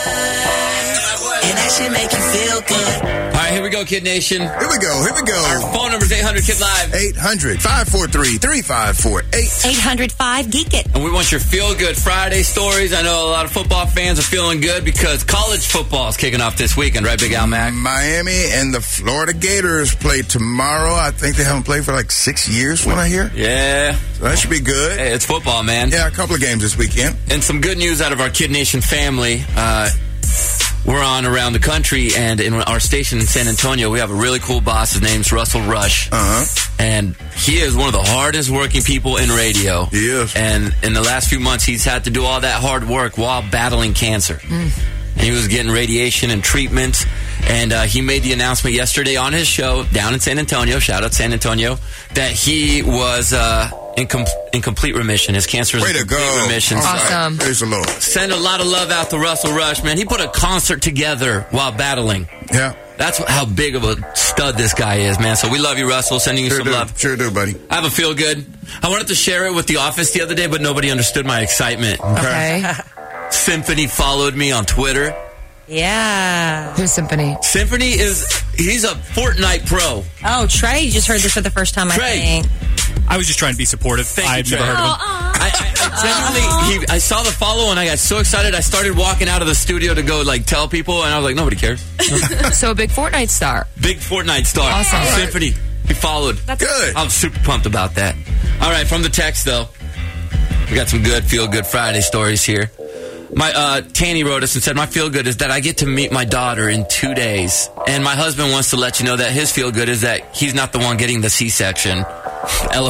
[SPEAKER 11] good. And that shit make you feel good.
[SPEAKER 4] All right, here we go, Kid Nation.
[SPEAKER 6] Here we go. Here we go.
[SPEAKER 4] Our phone number is eight hundred Kid Live.
[SPEAKER 6] eight hundred, five four three, three five four eight.
[SPEAKER 8] eight hundred five geek it.
[SPEAKER 4] And we want your Feel Good Friday stories. I know a lot of football fans are feeling good because college football is kicking off this weekend, right, Big Al Mac?
[SPEAKER 6] Miami and the Florida Gators play tomorrow. I think they haven't played for like six years, from what I hear.
[SPEAKER 4] Yeah.
[SPEAKER 6] So that should be good.
[SPEAKER 4] Hey, it's football, man.
[SPEAKER 6] Yeah, a couple of games this weekend.
[SPEAKER 4] And some good news out of our Kid Nation family. Uh, we're on around the country, and in our station in San Antonio, we have a really cool boss. His name's Russell Rush.
[SPEAKER 6] Uh-huh.
[SPEAKER 4] And he is one of the hardest working people in radio.
[SPEAKER 6] He is.
[SPEAKER 4] And in the last few months, he's had to do all that hard work while battling cancer. Mm. And he was getting radiation and treatment. And uh, he made the announcement yesterday on his show down in San Antonio, shout out San Antonio, that he was uh, in, com- in complete remission. His cancer is
[SPEAKER 6] Way
[SPEAKER 4] in
[SPEAKER 6] to
[SPEAKER 4] complete
[SPEAKER 6] go.
[SPEAKER 4] remission.
[SPEAKER 5] Awesome.
[SPEAKER 6] Praise the Lord.
[SPEAKER 4] Send a lot of love out to Russell Rush, man. He put a concert together while battling.
[SPEAKER 6] Yeah.
[SPEAKER 4] That's how big of a stud this guy is, man. So we love you, Russell. Sending you
[SPEAKER 6] Sure
[SPEAKER 4] some
[SPEAKER 6] do.
[SPEAKER 4] love.
[SPEAKER 6] Sure do, buddy.
[SPEAKER 4] I have a feel good. I wanted to share it with The Office the other day, but nobody understood my excitement.
[SPEAKER 5] Okay.
[SPEAKER 4] Symphony followed me on Twitter.
[SPEAKER 8] Yeah.
[SPEAKER 5] Who's Symphony?
[SPEAKER 4] Symphony is, he's a Fortnite pro.
[SPEAKER 8] Oh, Trey, you just heard this for the first time, I
[SPEAKER 4] Trey.
[SPEAKER 8] think.
[SPEAKER 9] I was just trying to be supportive.
[SPEAKER 4] Thank
[SPEAKER 9] I've
[SPEAKER 4] you,
[SPEAKER 9] never
[SPEAKER 4] Trey.
[SPEAKER 9] heard of him.
[SPEAKER 4] I, I, I genuinely, he, I saw the follow and I got so excited. I started walking out of the studio to go like tell people, and I was like, nobody cares.
[SPEAKER 5] So a big Fortnite star.
[SPEAKER 4] Big Fortnite star.
[SPEAKER 5] Awesome. All right.
[SPEAKER 4] Symphony. He followed.
[SPEAKER 5] That's
[SPEAKER 6] Good.
[SPEAKER 4] I'm super pumped about that. All right, from the text though, we got some good Feel Good Friday stories here. My uh, Tanny wrote us and said, my feel good is that I get to meet my daughter in two days. And my husband wants to let you know that his feel good is that he's not the one getting the C-section. LOL.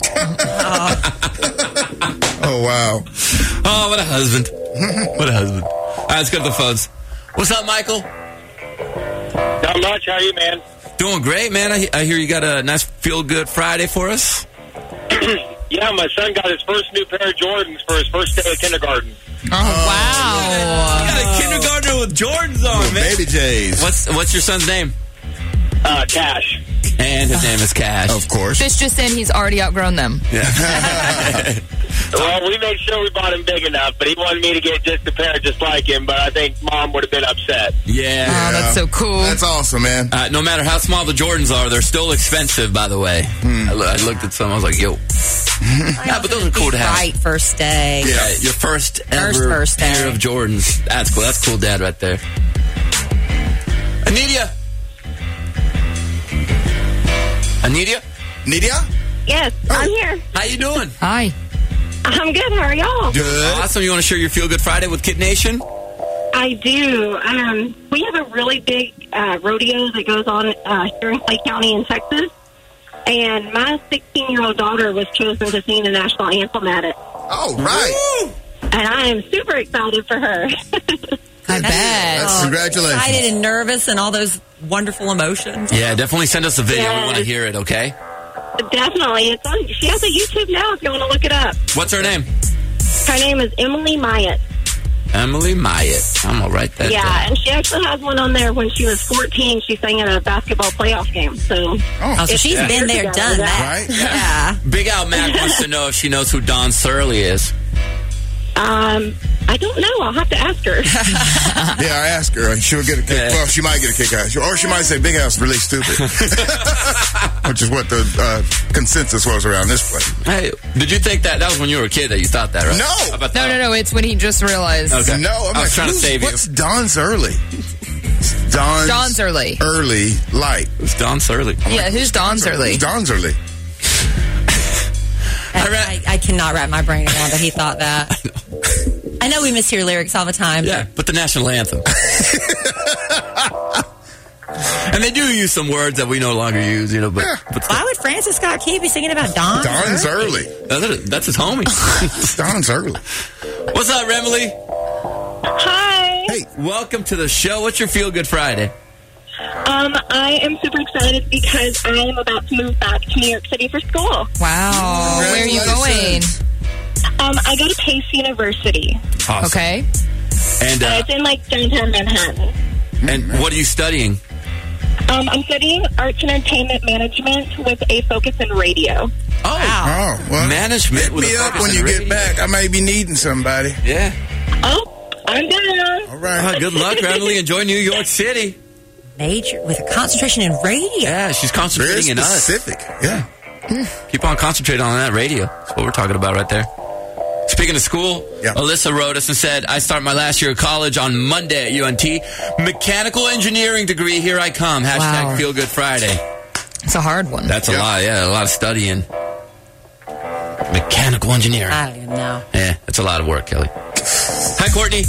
[SPEAKER 6] Oh, wow.
[SPEAKER 4] Oh, what a husband. What a husband. All right, let's go to the phones. What's up, Michael?
[SPEAKER 16] Not much. How are you, man?
[SPEAKER 4] Doing great, man. I, I hear you got a nice Feel Good Friday for us.
[SPEAKER 16] Yeah, my son got his first new pair of Jordans for his first day of kindergarten.
[SPEAKER 5] Oh, wow.
[SPEAKER 4] You got a kindergartner with Jordans on, man.
[SPEAKER 6] Baby J's.
[SPEAKER 4] What's what's your son's name?
[SPEAKER 16] Uh, Cash.
[SPEAKER 4] And his name is Cash.
[SPEAKER 6] Of course.
[SPEAKER 5] Fish just in, he's already outgrown them.
[SPEAKER 4] Yeah.
[SPEAKER 16] Well, we made sure we bought him big enough, but he wanted me to get just a pair just like him, but I think Mom would have been upset.
[SPEAKER 4] Yeah.
[SPEAKER 5] Oh, that's so cool.
[SPEAKER 6] That's awesome, man.
[SPEAKER 4] Uh, no matter how small the Jordans are, they're still expensive, by the way.
[SPEAKER 6] Hmm.
[SPEAKER 4] I, lo- I looked at some, I was like, yo. Yeah, but those are cool to have.
[SPEAKER 8] Right, first day.
[SPEAKER 4] Yeah, your first ever
[SPEAKER 8] First, first day.
[SPEAKER 4] pair of Jordans. That's cool. That's cool, Dad, right there. Anidia. Anidia?
[SPEAKER 6] Nidia?
[SPEAKER 14] Yes, I'm here.
[SPEAKER 4] How you doing?
[SPEAKER 5] Hi.
[SPEAKER 14] I'm good. How are y'all?
[SPEAKER 6] Good.
[SPEAKER 4] Awesome. You want to share your Feel Good Friday with Kid Nation?
[SPEAKER 14] I do. Um, we have a really big uh, rodeo that goes on uh, here in Clay County in Texas. And my sixteen-year-old daughter was chosen to sing the national anthem at it.
[SPEAKER 6] Oh, right.
[SPEAKER 14] And I am super excited for her.
[SPEAKER 5] I bet.
[SPEAKER 6] That's congratulations.
[SPEAKER 8] Excited and nervous and all those wonderful emotions.
[SPEAKER 4] Yeah, definitely send us a video. We
[SPEAKER 14] Yes.
[SPEAKER 4] want to hear it, okay?
[SPEAKER 14] Definitely. It's on, she has a YouTube now if you want to look it up.
[SPEAKER 4] What's her name?
[SPEAKER 14] Her name is Emily Myatt.
[SPEAKER 4] Emily Myatt. I'm going to write that
[SPEAKER 14] Yeah,
[SPEAKER 4] down.
[SPEAKER 14] and she actually has one on there when she was fourteen. She sang at a basketball playoff game. So,
[SPEAKER 8] Oh, so
[SPEAKER 14] If
[SPEAKER 8] she's
[SPEAKER 14] you
[SPEAKER 8] been
[SPEAKER 14] heard
[SPEAKER 8] there,
[SPEAKER 14] about
[SPEAKER 8] done
[SPEAKER 14] that.
[SPEAKER 8] that.
[SPEAKER 6] Right?
[SPEAKER 8] Yeah.
[SPEAKER 4] Big Al Mac wants to know if she knows who Don Surly is.
[SPEAKER 14] Um, I don't know. I'll have to ask her.
[SPEAKER 6] Yeah, I asked her. She'll get a kick.
[SPEAKER 4] Yeah.
[SPEAKER 6] Well, she might get a kick out. Or she might say Big House really stupid. Which is what the uh, consensus was around this place.
[SPEAKER 4] Hey, did you think that? That was when you were a kid that you thought that, right?
[SPEAKER 6] No.
[SPEAKER 4] How about
[SPEAKER 5] No,
[SPEAKER 4] that?
[SPEAKER 5] no, no. It's when he just realized.
[SPEAKER 4] Okay.
[SPEAKER 6] No, I'm
[SPEAKER 4] I was
[SPEAKER 6] like,
[SPEAKER 4] trying to
[SPEAKER 6] who's-
[SPEAKER 4] save you.
[SPEAKER 6] What's Don's Early? Don's,
[SPEAKER 5] Don's Early.
[SPEAKER 6] Early Light.
[SPEAKER 4] It was Don Surly.
[SPEAKER 5] Yeah, who's Don's Early?
[SPEAKER 6] Who's Don's Early?
[SPEAKER 8] I, I, I cannot wrap my brain around that he thought that. I know we mishear lyrics all the time.
[SPEAKER 4] Yeah, but the national anthem. And they do use some words that we no longer use, you know, but, but
[SPEAKER 8] Why would Francis Scott Key be singing about Don?
[SPEAKER 6] Don's Early.
[SPEAKER 4] that's, that's his homie.
[SPEAKER 6] Don's Early.
[SPEAKER 4] What's up, Remily?
[SPEAKER 14] Hi.
[SPEAKER 6] Hey.
[SPEAKER 4] Welcome to the show. What's your Feel Good Friday?
[SPEAKER 14] Um, I am super excited because I am about to move back to New York City for school.
[SPEAKER 5] Wow. Where are you going?
[SPEAKER 14] Um, I go to Pace University.
[SPEAKER 4] Awesome.
[SPEAKER 5] Okay.
[SPEAKER 4] And
[SPEAKER 14] Uh,
[SPEAKER 4] uh,
[SPEAKER 14] it's in like downtown Manhattan.
[SPEAKER 4] and what are you studying?
[SPEAKER 14] Um, I'm studying arts and entertainment management with a focus in radio.
[SPEAKER 4] Oh,
[SPEAKER 6] Oh, well,
[SPEAKER 4] management.
[SPEAKER 6] hit
[SPEAKER 4] with
[SPEAKER 6] me
[SPEAKER 4] a
[SPEAKER 6] up
[SPEAKER 4] focus
[SPEAKER 6] when
[SPEAKER 4] in
[SPEAKER 6] you
[SPEAKER 4] radio.
[SPEAKER 6] get back. I may be needing somebody.
[SPEAKER 4] Yeah.
[SPEAKER 14] Oh, I'm down.
[SPEAKER 6] All right.
[SPEAKER 4] Uh, good luck, Emily. Enjoy New York City.
[SPEAKER 8] Major with a concentration in radio.
[SPEAKER 4] Yeah, she's
[SPEAKER 6] Very
[SPEAKER 4] concentrating in us.
[SPEAKER 6] specific. Yeah.
[SPEAKER 4] Keep on concentrating on that radio. That's what we're talking about right there. Speaking of school,
[SPEAKER 6] Yeah.
[SPEAKER 4] Alyssa wrote us and said, I start my last year of college on Monday at U N T. Mechanical engineering degree, here I come. Hashtag
[SPEAKER 5] Wow.
[SPEAKER 4] Feel Good Friday.
[SPEAKER 5] It's a hard one.
[SPEAKER 4] That's a
[SPEAKER 6] Yeah.
[SPEAKER 4] lot, yeah, a lot of studying. Mechanical engineering.
[SPEAKER 8] I don't even know.
[SPEAKER 4] Yeah, it's a lot of work, Kelly. Hi, Courtney.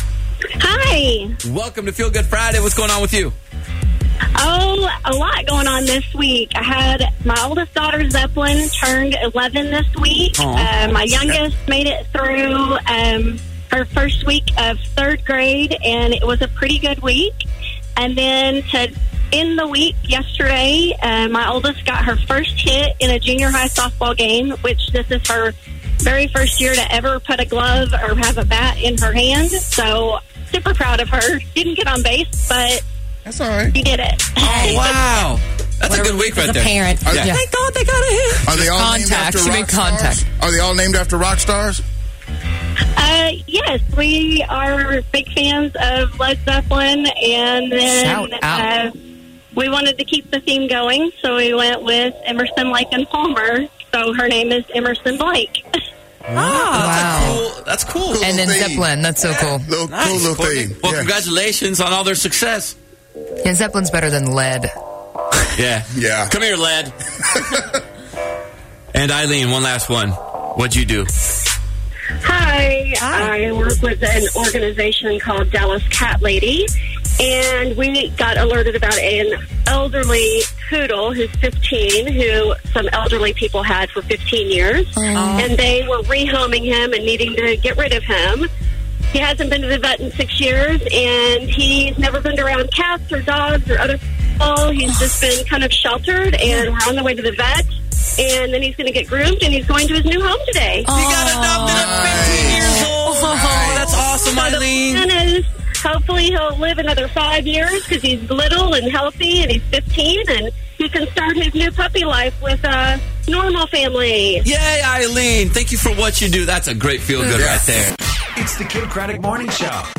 [SPEAKER 14] Hi.
[SPEAKER 4] Welcome to Feel Good Friday. What's going on with you?
[SPEAKER 14] Oh, a lot going on this week. I had my oldest daughter, Zeppelin, turned eleven this week.
[SPEAKER 4] Aw.
[SPEAKER 14] Uh, my youngest made it through um, her first week of third grade, and it was a pretty good week. And then to end the week yesterday, uh, my oldest got her first hit in a junior high softball game, which this is her very first year to ever put a glove or have a bat in her hand. So super proud of her. Didn't get on base, but
[SPEAKER 6] That's all right.
[SPEAKER 14] she did it.
[SPEAKER 4] Oh, wow. That's
[SPEAKER 8] What
[SPEAKER 4] a
[SPEAKER 8] a
[SPEAKER 4] good
[SPEAKER 8] relief
[SPEAKER 4] week right
[SPEAKER 8] as a
[SPEAKER 4] there.
[SPEAKER 8] parent.
[SPEAKER 6] Are,
[SPEAKER 4] Yeah.
[SPEAKER 8] Thank God they got a hit.
[SPEAKER 6] are they all named
[SPEAKER 5] Contact.
[SPEAKER 6] after
[SPEAKER 5] She made
[SPEAKER 6] rock
[SPEAKER 5] contact.
[SPEAKER 6] stars? Are they all named after rock stars?
[SPEAKER 14] Uh, yes, we are big fans of Led Zeppelin, and then
[SPEAKER 5] Shout out.
[SPEAKER 14] Uh, we wanted to keep the theme going, so we went with Emerson, Lake, and Palmer. So her name is Emerson Blake.
[SPEAKER 5] Wow.
[SPEAKER 4] Cool. That's cool.
[SPEAKER 6] Cool.
[SPEAKER 5] And then
[SPEAKER 6] theme.
[SPEAKER 5] Zeppelin. That's so cool.
[SPEAKER 6] Little,
[SPEAKER 4] Nice,
[SPEAKER 6] cool little
[SPEAKER 4] Courtney.
[SPEAKER 6] thing.
[SPEAKER 4] Well,
[SPEAKER 6] Yeah.
[SPEAKER 4] congratulations on all their success.
[SPEAKER 5] Yeah, Zeppelin's better than lead.
[SPEAKER 4] Yeah.
[SPEAKER 6] Yeah.
[SPEAKER 4] Come here, lad. And Eileen, one last one. What'd you do?
[SPEAKER 14] Hi, I work with an organization called Dallas Cat Lady, and we got alerted about an elderly poodle who's fifteen, who some elderly people had for fifteen years, and they were rehoming him and needing to get rid of him. He hasn't been to the vet in six years, and he's never been around cats or dogs or other people. He's just been kind of sheltered, and we're on the way to the vet. And then he's going to get groomed, and he's going to his new home today.
[SPEAKER 4] He got adopted at fifteen years old. Oh, that's awesome,
[SPEAKER 14] So the
[SPEAKER 4] Eileen.
[SPEAKER 14] plan is hopefully he'll live another five years because he's little and healthy, and he's fifteen, and he can start his new puppy life with a normal family.
[SPEAKER 4] Yay, Eileen. Thank you for what you do. That's a great feel good right there.
[SPEAKER 1] It's the Kid Craddock Morning Show.